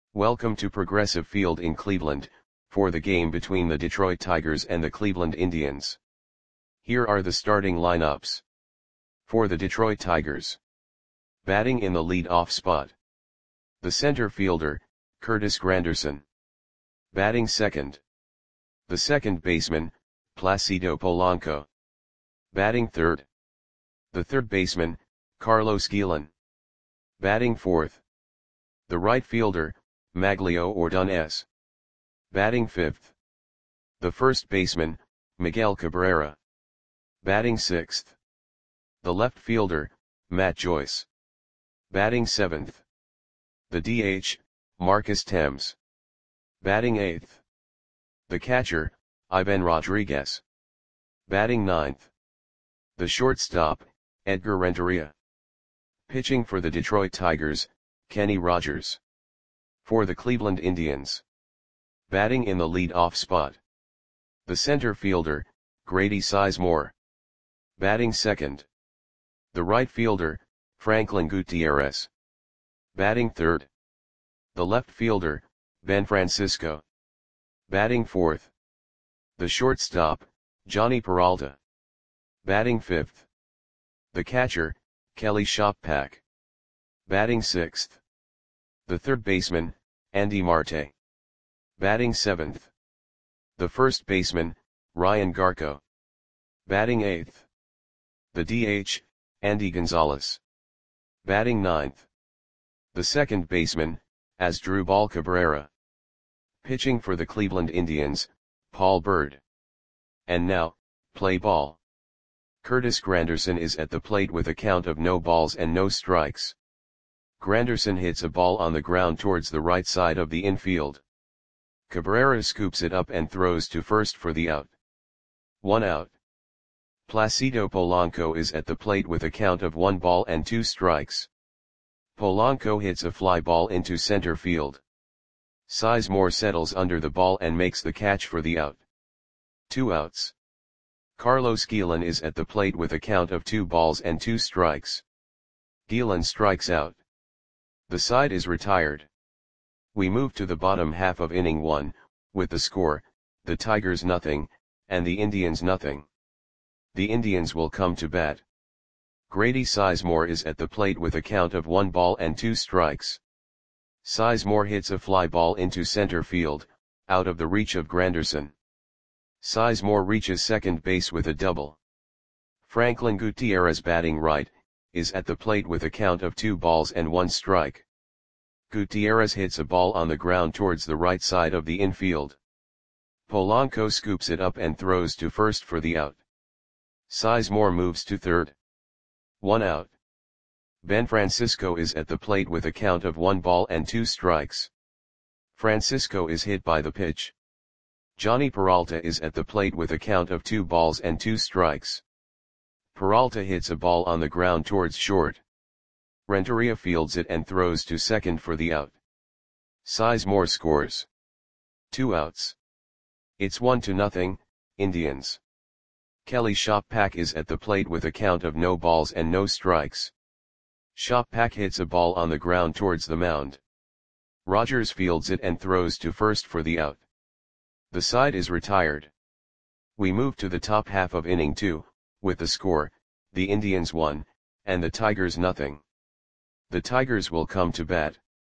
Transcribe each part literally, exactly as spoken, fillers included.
Welcome to Progressive Field in Cleveland, for the game between the Detroit Tigers and the Cleveland Indians. Here are the starting lineups. For the Detroit Tigers. Batting in the lead-off spot. The center fielder, Curtis Granderson. Batting second. The second baseman, Placido Polanco. Batting third. The third baseman, Carlos Guillen. Batting fourth. The right fielder, Maglio Ordonez. Batting fifth. The first baseman, Miguel Cabrera. Batting sixth. The left fielder, Matt Joyce. Batting seventh. The D H, Marcus Thames. Batting eighth. The catcher, Ivan Rodriguez. Batting ninth. The shortstop, Edgar Renteria. Pitching for the Detroit Tigers, Kenny Rogers. For the Cleveland Indians. Batting in the lead-off spot. The center fielder, Grady Sizemore. Batting second. The right fielder, Franklin Gutierrez. Batting third. The left fielder, Ben Francisco. Batting fourth. The shortstop, Johnny Peralta. Batting fifth. The catcher, Kelly Shoppak. Batting sixth. The third baseman, Andy Marte. Batting seventh. The first baseman, Ryan Garco. Batting eighth. The D H, Andy Gonzalez. Batting ninth. The second baseman, Asdrubal Cabrera. Pitching for the Cleveland Indians, Paul Byrd. And now, play ball. Curtis Granderson is at the plate with a count of no balls and no strikes. Granderson hits a ball on the ground towards the right side of the infield. Cabrera scoops it up and throws to first for the out. One out. Placido Polanco is at the plate with a count of one ball and two strikes. Polanco hits a fly ball into center field. Sizemore settles under the ball and makes the catch for the out. Two outs. Carlos Guillen is at the plate with a count of two balls and two strikes. Guillen strikes out. The side is retired. We move to the bottom half of inning one, with the score, the Tigers nothing, and the Indians nothing. The Indians will come to bat. Grady Sizemore is at the plate with a count of one ball and two strikes. Sizemore hits a fly ball into center field, out of the reach of Granderson. Sizemore reaches second base with a double. Franklin Gutierrez, batting right, is at the plate with a count of two balls and one strike. Gutierrez hits a ball on the ground towards the right side of the infield. Polanco scoops it up and throws to first for the out. Sizemore moves to third. One out. Ben Francisco is at the plate with a count of one ball and two strikes. Francisco is hit by the pitch. Johnny Peralta is at the plate with a count of two balls and two strikes. Peralta hits a ball on the ground towards short. Renteria fields it and throws to second for the out. Sizemore scores. Two outs. It's one to nothing, Indians. Kelly Shoppak is at the plate with a count of no balls and no strikes. Shoppak hits a ball on the ground towards the mound. Rogers fields it and throws to first for the out. The side is retired. We move to the top half of inning two, with the score, the Indians one, and the Tigers nothing. The Tigers will come to bat.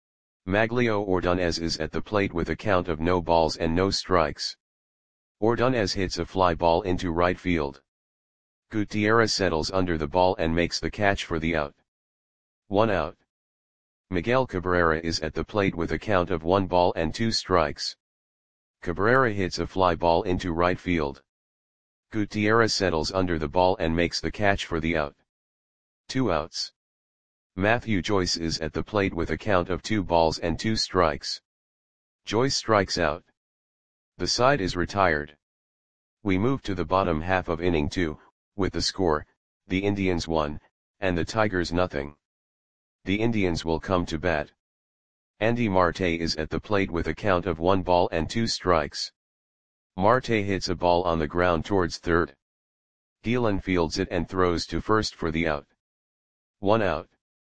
Maglio Ordonez is at the plate with a count of no balls and no strikes. Ordonez hits a fly ball into right field. Gutierrez settles under the ball and makes the catch for the out. One out. Miguel Cabrera is at the plate with a count of one ball and two strikes. Cabrera hits a fly ball into right field. Gutierrez settles under the ball and makes the catch for the out. Two outs. Matthew Joyce is at the plate with a count of two balls and two strikes. Joyce strikes out. The side is retired. We move to the bottom half of inning two, with the score, the Indians one, and the Tigers nothing. The Indians will come to bat. Andy Marte is at the plate with a count of one ball and two strikes. Marte hits a ball on the ground towards third. Guillen fields it and throws to first for the out. One out.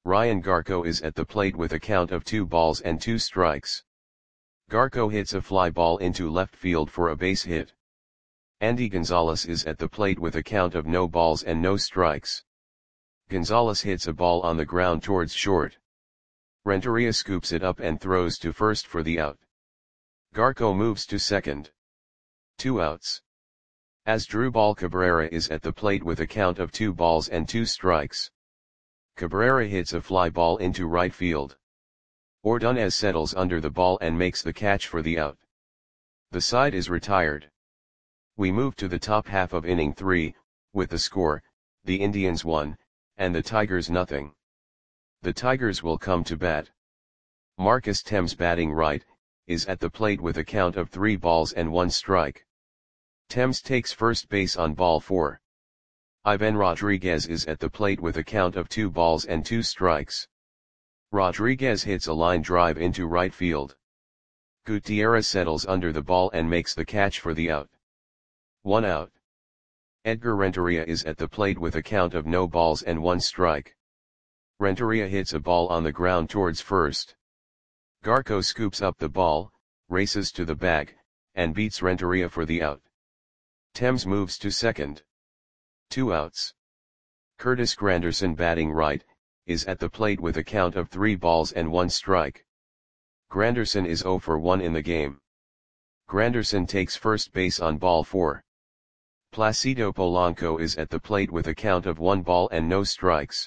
Ryan Garko is at the plate with a count of two balls and two strikes. Garko hits a fly ball into left field for a base hit. Andy Gonzalez is at the plate with a count of no balls and no strikes. Gonzalez hits a ball on the ground towards short. Renteria scoops it up and throws to first for the out. Garko moves to second. Two outs. Asdrubal Cabrera is at the plate with a count of two balls and two strikes. Cabrera hits a fly ball into right field. Ordonez settles under the ball and makes the catch for the out. The side is retired. We move to the top half of inning three, with the score, the Indians one, and the Tigers nothing. The Tigers will come to bat. Marcus Thames, batting right, is at the plate with a count of three balls and one strike. Thames takes first base on ball four. Ivan Rodriguez is at the plate with a count of two balls and two strikes. Rodriguez hits a line drive into right field. Gutierrez settles under the ball and makes the catch for the out. One out. Edgar Renteria is at the plate with a count of no balls and one strike. Renteria hits a ball on the ground towards first. Garko scoops up the ball, races to the bag, and beats Renteria for the out. Thames moves to second. Two outs. Curtis Granderson, batting right, is at the plate with a count of three balls and one strike. Granderson is zero for one in the game. Granderson takes first base on ball four. Placido Polanco is at the plate with a count of one ball and no strikes.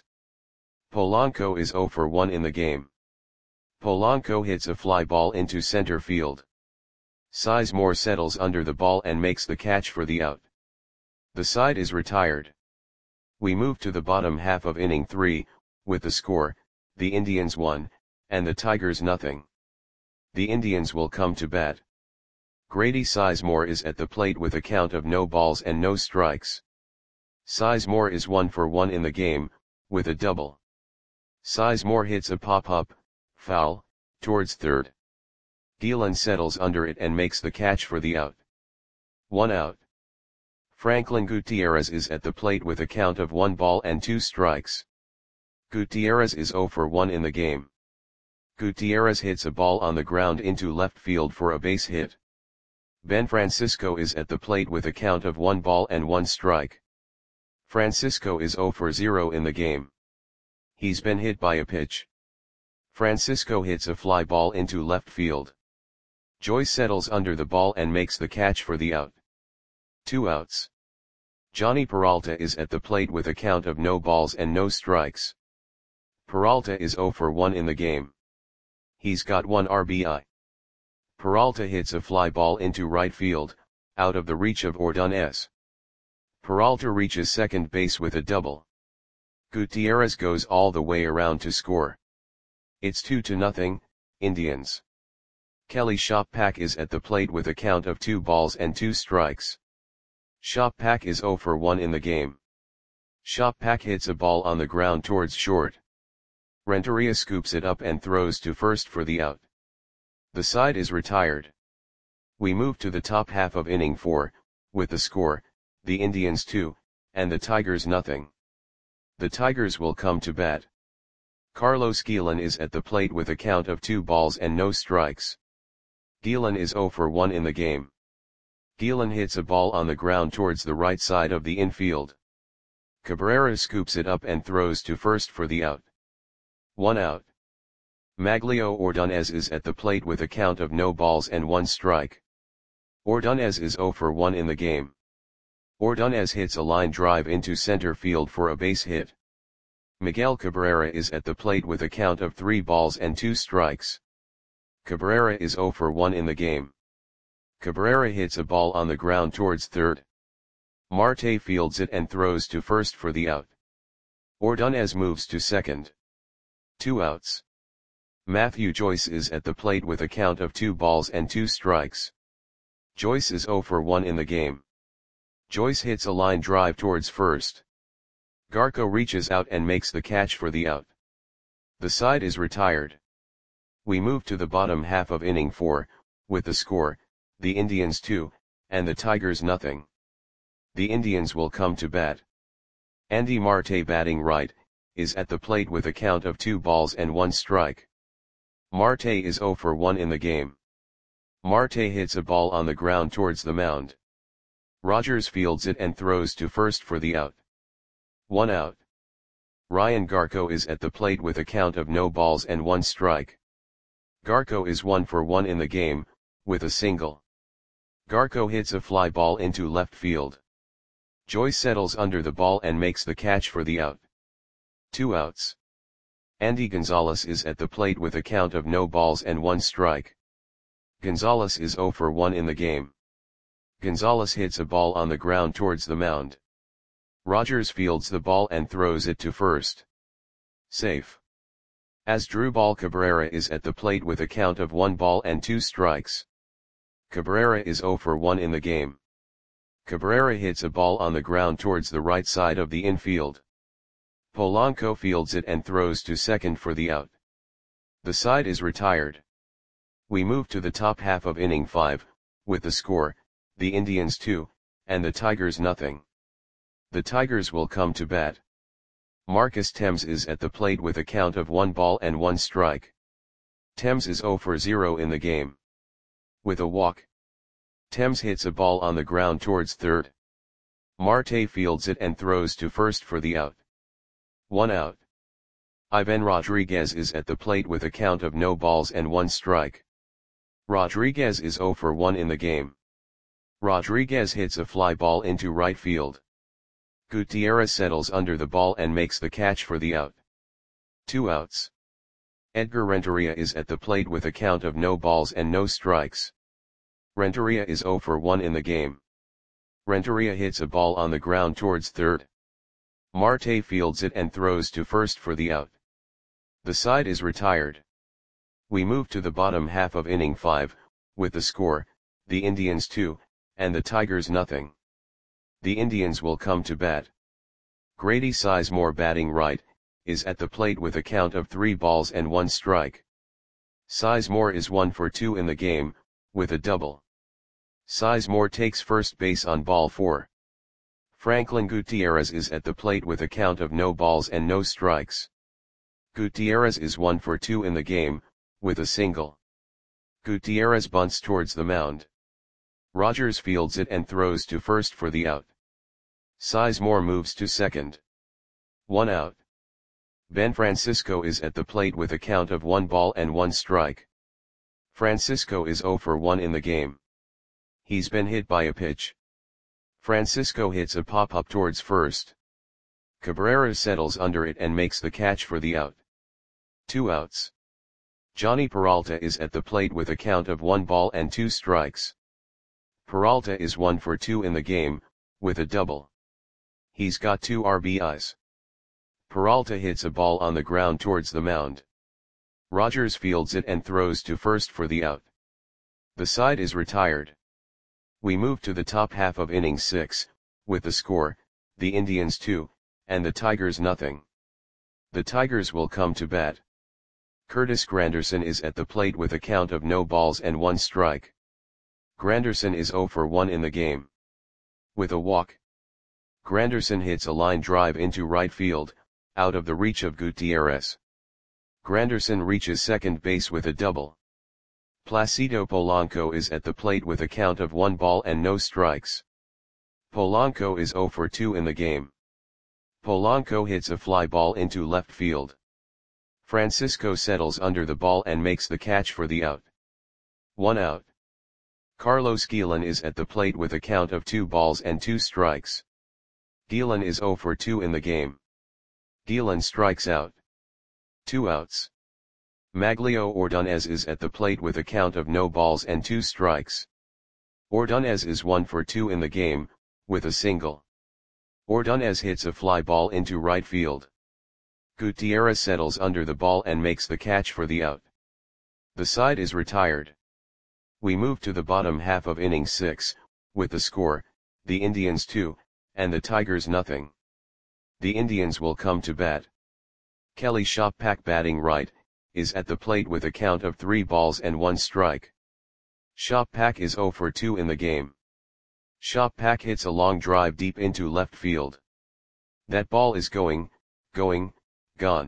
Polanco is zero for one in the game. Polanco hits a fly ball into center field. Sizemore settles under the ball and makes the catch for the out. The side is retired. We move to the bottom half of inning three, with the score, the Indians one, and the Tigers nothing. The Indians will come to bat. Grady Sizemore is at the plate with a count of no balls and no strikes. Sizemore is one for one in the game, with a double. Sizemore hits a pop-up, foul, towards third. Gielan settles under it and makes the catch for the out. One out. Franklin Gutierrez is at the plate with a count of one ball and two strikes. Gutierrez is zero for one in the game. Gutierrez hits a ball on the ground into left field for a base hit. Ben Francisco is at the plate with a count of one ball and one strike. Francisco is zero for zero in the game. He's been hit by a pitch. Francisco hits a fly ball into left field. Joyce settles under the ball and makes the catch for the out. Two outs. Johnny Peralta is at the plate with a count of no balls and no strikes. Peralta is zero for one in the game. He's got one R B I. Peralta hits a fly ball into right field, out of the reach of Ordonez. Peralta reaches second base with a double. Gutierrez goes all the way around to score. It's two to nothing, Indians. Kelly Shoppak is at the plate with a count of two balls and two strikes. Shoppak is zero for one in the game. Shoppak hits a ball on the ground towards short. Renteria scoops it up and throws to first for the out. The side is retired. We move to the top half of inning four, with the score, the Indians two, and the Tigers nothing. The Tigers will come to bat. Carlos Gielan is at the plate with a count of two balls and no strikes. Gielan is zero for one in the game. Gielan hits a ball on the ground towards the right side of the infield. Cabrera scoops it up and throws to first for the out. One out. Maglio Ordonez is at the plate with a count of no balls and one strike. Ordonez is zero for one in the game. Ordonez hits a line drive into center field for a base hit. Miguel Cabrera is at the plate with a count of three balls and two strikes. Cabrera is zero for one in the game. Cabrera hits a ball on the ground towards third. Marte fields it and throws to first for the out. Ordonez moves to second. Two outs. Matthew Joyce is at the plate with a count of two balls and two strikes. Joyce is zero for one in the game. Joyce hits a line drive towards first. Garko reaches out and makes the catch for the out. The side is retired. We move to the bottom half of inning four, with the score, the Indians two, and the Tigers nothing. The Indians will come to bat. Andy Marte, batting right, is at the plate with a count of two balls and one strike. Marte is zero for one in the game. Marte hits a ball on the ground towards the mound. Rogers fields it and throws to first for the out. One out. Ryan Garko is at the plate with a count of no balls and one strike. Garko is one for one in the game, with a single. Garko hits a fly ball into left field. Joy settles under the ball and makes the catch for the out. Two outs. Andy Gonzalez is at the plate with a count of no balls and one strike. Gonzalez is zero for one in the game. Gonzalez hits a ball on the ground towards the mound. Rogers fields the ball and throws it to first. Safe. Asdrubal Cabrera is at the plate with a count of one ball and two strikes. Cabrera is zero for one in the game. Cabrera hits a ball on the ground towards the right side of the infield. Polanco fields it and throws to second for the out. The side is retired. We move to the top half of inning five, with the score, the Indians two, and the Tigers nothing. The Tigers will come to bat. Marcus Thames is at the plate with a count of one ball and one strike. Thames is zero for zero in the game. With a walk. Thames hits a ball on the ground towards third. Marte fields it and throws to first for the out. One out. Ivan Rodriguez is at the plate with a count of no balls and one strike. Rodriguez is zero for one in the game. Rodriguez hits a fly ball into right field. Gutierrez settles under the ball and makes the catch for the out. Two outs. Edgar Renteria is at the plate with a count of no balls and no strikes. Renteria is zero for one in the game. Renteria hits a ball on the ground towards third. Marte fields it and throws to first for the out. The side is retired. We move to the bottom half of inning five, with the score, the Indians two, and the Tigers nothing. The Indians will come to bat. Grady Sizemore, batting right, is at the plate with a count of three balls and one strike. Sizemore is one for two in the game, with a double. Sizemore takes first base on ball four. Franklin Gutierrez is at the plate with a count of no balls and no strikes. Gutierrez is one for two in the game, with a single. Gutierrez bunts towards the mound. Rogers fields it and throws to first for the out. Sizemore moves to second. One out. Ben Francisco is at the plate with a count of one ball and one strike. Francisco is zero for one in the game. He's been hit by a pitch. Francisco hits a pop-up towards first. Cabrera settles under it and makes the catch for the out. Two outs. Johnny Peralta is at the plate with a count of one ball and two strikes. Peralta is one for two in the game, with a double. He's got two R B Is. Peralta hits a ball on the ground towards the mound. Rogers fields it and throws to first for the out. The side is retired. We move to the top half of inning six, with the score, the Indians two, and the Tigers nothing. The Tigers will come to bat. Curtis Granderson is at the plate with a count of no balls and one strike. Granderson is zero for one in the game. With a walk. Granderson hits a line drive into right field, out of the reach of Gutierrez. Granderson reaches second base with a double. Placido Polanco is at the plate with a count of one ball and no strikes. Polanco is zero for two in the game. Polanco hits a fly ball into left field. Francisco settles under the ball and makes the catch for the out. One out. Carlos Guillen is at the plate with a count of two balls and two strikes. Guillen is zero for two in the game. Guillen strikes out. Two outs. Maglio Ordonez is at the plate with a count of no balls and two strikes. Ordonez is one for two in the game, with a single. Ordonez hits a fly ball into right field. Gutierrez settles under the ball and makes the catch for the out. The side is retired. We move to the bottom half of inning six, with the score, the Indians two, and the Tigers nothing. The Indians will come to bat. Kelly Shoppak, batting right, is at the plate with a count of three balls and one strike. Shoppak is zero for two in the game. Shoppak hits a long drive deep into left field. That ball is going, going, gone.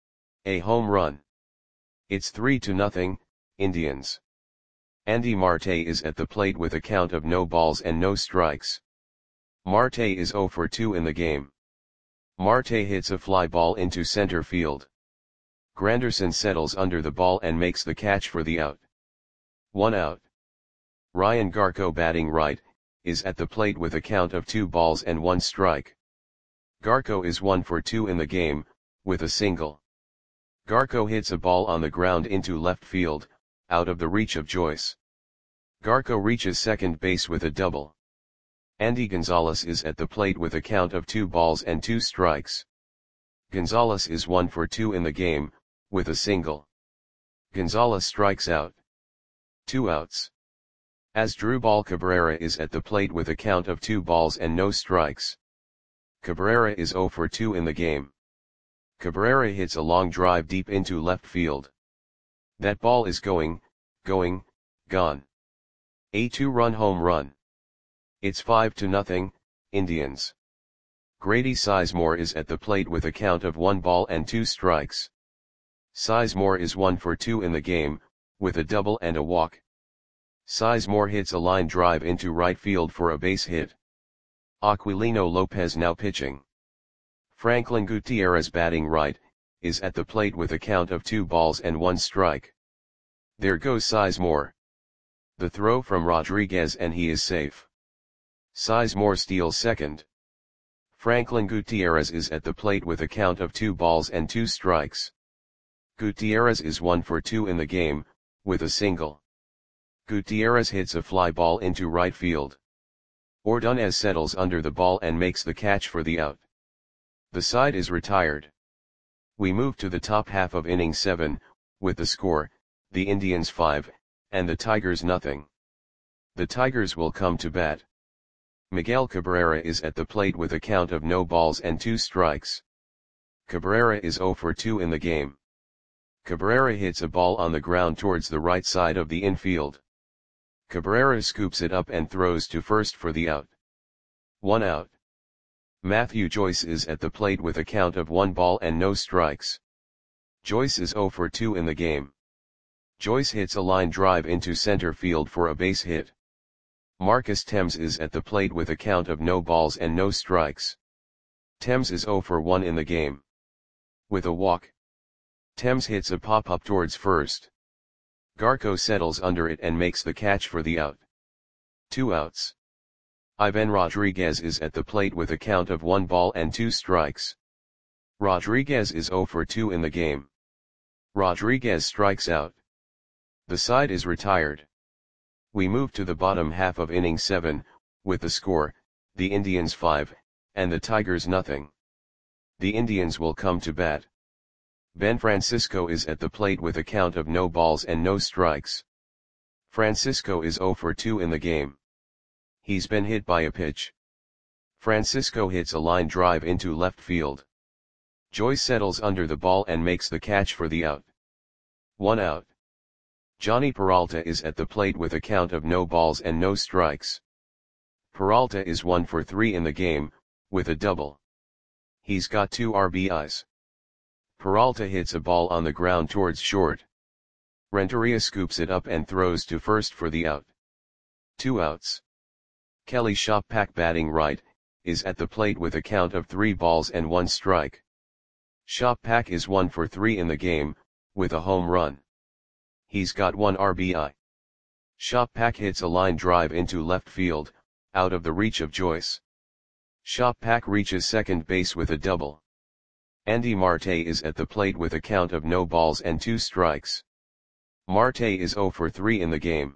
A home run. It's three to nothing, Indians. Andy Marte is at the plate with a count of no balls and no strikes. Marte is zero for two in the game. Marte hits a fly ball into center field. Granderson settles under the ball and makes the catch for the out. One out. Ryan Garko, batting right, is at the plate with a count of two balls and one strike. Garko is one for two in the game, with a single. Garko hits a ball on the ground into left field, out of the reach of Joyce. Garko reaches second base with a double. Andy Gonzalez is at the plate with a count of two balls and two strikes. Gonzalez is one for two in the game, with a single. Gonzalez strikes out. Two outs. Asdrubal Cabrera is at the plate with a count of two balls and no strikes. Cabrera is zero for two in the game. Cabrera hits a long drive deep into left field. That ball is going, going, gone. A two-run home run. It's five to nothing, Indians. Grady Sizemore is at the plate with a count of one ball and two strikes. Sizemore is one for two in the game, with a double and a walk. Sizemore hits a line drive into right field for a base hit. Aquilino Lopez now pitching. Franklin Gutierrez, batting right, is at the plate with a count of two balls and one strike. There goes Sizemore. The throw from Rodriguez and he is safe. Sizemore steals second. Franklin Gutierrez is at the plate with a count of two balls and two strikes. Gutierrez is one for two in the game, with a single. Gutierrez hits a fly ball into right field. Ordonez settles under the ball and makes the catch for the out. The side is retired. We move to the top half of inning seven, with the score, the Indians five, and the Tigers nothing. The Tigers will come to bat. Miguel Cabrera is at the plate with a count of no balls and two strikes. Cabrera is zero for two in the game. Cabrera hits a ball on the ground towards the right side of the infield. Cabrera scoops it up and throws to first for the out. One out. Matthew Joyce is at the plate with a count of one ball and no strikes. Joyce is zero for two in the game. Joyce hits a line drive into center field for a base hit. Marcus Thames is at the plate with a count of no balls and no strikes. Thames is zero for one in the game. With a walk. Thames hits a pop-up towards first. Garko settles under it and makes the catch for the out. Two outs. Ivan Rodriguez is at the plate with a count of one ball and two strikes. Rodriguez is zero for two in the game. Rodriguez strikes out. The side is retired. We move to the bottom half of inning seven, with the score, the Indians five, and the Tigers nothing. The Indians will come to bat. Ben Francisco is at the plate with a count of no balls and no strikes. Francisco is zero for two in the game. He's been hit by a pitch. Francisco hits a line drive into left field. Joyce settles under the ball and makes the catch for the out. One out. Johnny Peralta is at the plate with a count of no balls and no strikes. Peralta is one for three in the game, with a double. He's got two R B Is. Peralta hits a ball on the ground towards short. Renteria scoops it up and throws to first for the out. Two outs. Kelly Shoppak, batting right, is at the plate with a count of three balls and one strike. Shoppak is one for three in the game, with a home run. He's got one R B I. Shoppak hits a line drive into left field, out of the reach of Joyce. Shoppak reaches second base with a double. Andy Marte is at the plate with a count of no balls and two strikes. Marte is zero for three in the game.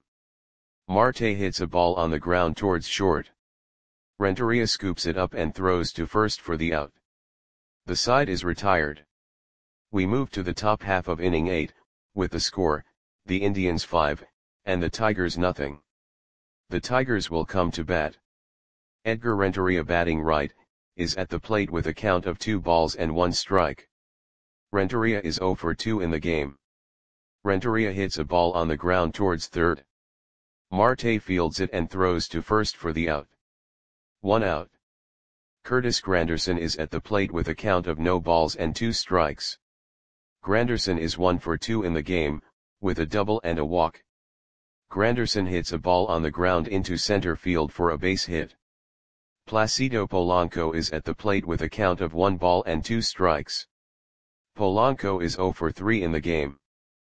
Marte hits a ball on the ground towards short. Renteria scoops it up and throws to first for the out. The side is retired. We move to the top half of inning eight, with the score, the Indians five, and the Tigers nothing. The Tigers will come to bat. Edgar Renteria, batting right, is at the plate with a count of two balls and one strike. Renteria is zero for two in the game. Renteria hits a ball on the ground towards third. Marte fields it and throws to first for the out. One out. Curtis Granderson is at the plate with a count of no balls and two strikes. Granderson is one for two in the game, with a double and a walk. Granderson hits a ball on the ground into center field for a base hit. Placido Polanco is at the plate with a count of one ball and two strikes. Polanco is zero for three in the game.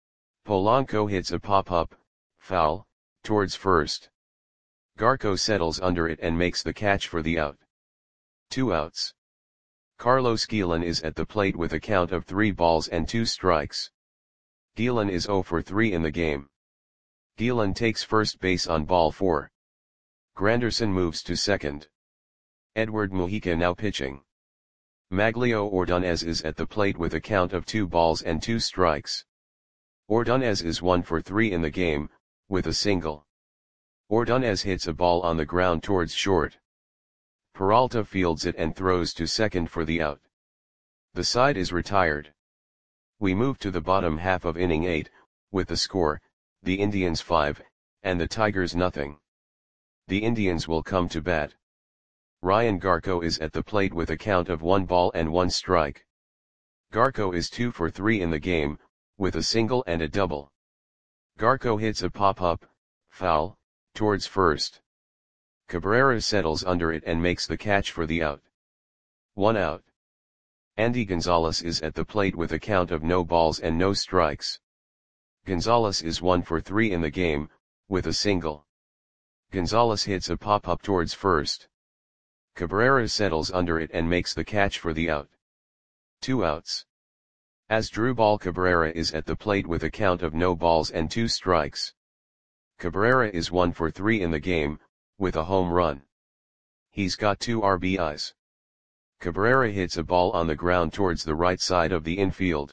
Polanco hits a pop-up, foul, towards first. Garco settles under it and makes the catch for the out. Two outs. Carlos Guillen is at the plate with a count of three balls and two strikes. Guillen is zero for three in the game. Guillen takes first base on ball four. Granderson moves to second. Edward Mujica now pitching. Maglio Ordonez is at the plate with a count of two balls and two strikes. Ordonez is one for three in the game, with a single. Ordonez hits a ball on the ground towards short. Peralta fields it and throws to second for the out. The side is retired. We move to the bottom half of inning eight, with the score, the Indians five, and the Tigers nothing. The Indians will come to bat. Ryan Garco is at the plate with a count of one ball and one strike. Garco is two for three in the game, with a single and a double. Garco hits a pop-up, foul, towards first. Cabrera settles under it and makes the catch for the out. One out. Andy Gonzalez is at the plate with a count of no balls and no strikes. Gonzalez is one for three in the game, with a single. Gonzalez hits a pop-up towards first. Cabrera settles under it and makes the catch for the out. Two outs. Asdrubal Cabrera is at the plate with a count of no balls and two strikes. Cabrera is one for three in the game, with a home run. He's got two R B Is. Cabrera hits a ball on the ground towards the right side of the infield.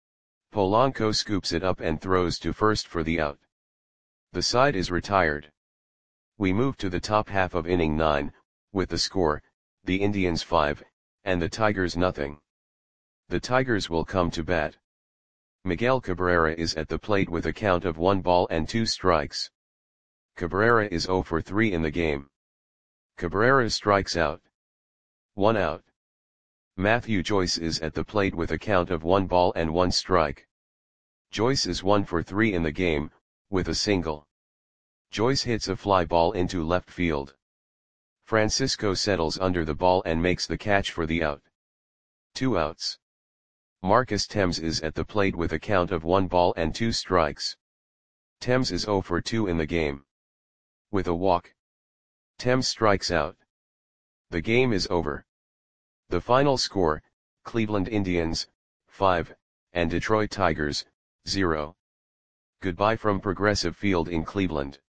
Polanco scoops it up and throws to first for the out. The side is retired. We move to the top half of inning nine, with the score, the Indians five, and the Tigers nothing. The Tigers will come to bat. Miguel Cabrera is at the plate with a count of one ball and two strikes. Cabrera is zero for three in the game. Cabrera strikes out. One out. Matthew Joyce is at the plate with a count of one ball and one strike. Joyce is one for three in the game, with a single. Joyce hits a fly ball into left field. Francisco settles under the ball and makes the catch for the out. Two outs. Marcus Thames is at the plate with a count of one ball and two strikes. Thames is zero for two in the game. With a walk. Thames strikes out. The game is over. The final score, Cleveland Indians, five, and Detroit Tigers, zero. Goodbye from Progressive Field in Cleveland.